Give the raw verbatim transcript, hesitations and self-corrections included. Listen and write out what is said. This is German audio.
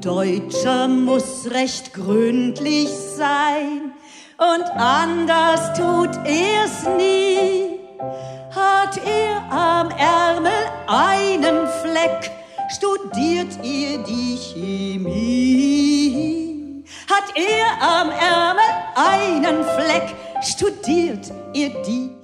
Deutscher muss recht gründlich sein und anders tut er's nie. Hat er am Ärmel einen Fleck, studiert ihr die Chemie. Hat er am Ärmel einen Fleck, studiert ihr die